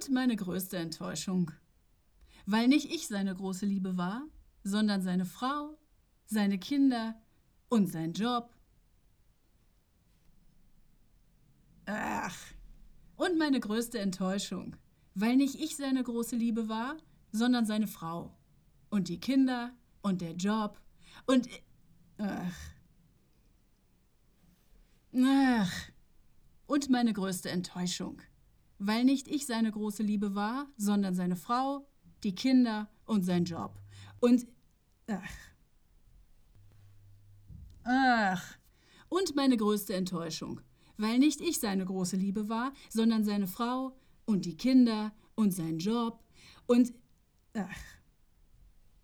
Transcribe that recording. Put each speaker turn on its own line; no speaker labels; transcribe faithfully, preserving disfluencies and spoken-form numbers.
Und meine größte Enttäuschung. Weil nicht ich seine große Liebe war, sondern seine Frau, seine Kinder und sein Job. Ach. Und meine größte Enttäuschung. Weil nicht ich seine große Liebe war, sondern seine Frau. Und die Kinder und der Job und... Ach. Ach. Und meine größte Enttäuschung. Weil nicht ich seine große Liebe war, sondern seine Frau, die Kinder und sein Job. Und... Ach. Ach. Und meine größte Enttäuschung. Weil nicht ich seine große Liebe war, sondern seine Frau und die Kinder und sein Job und... Ach.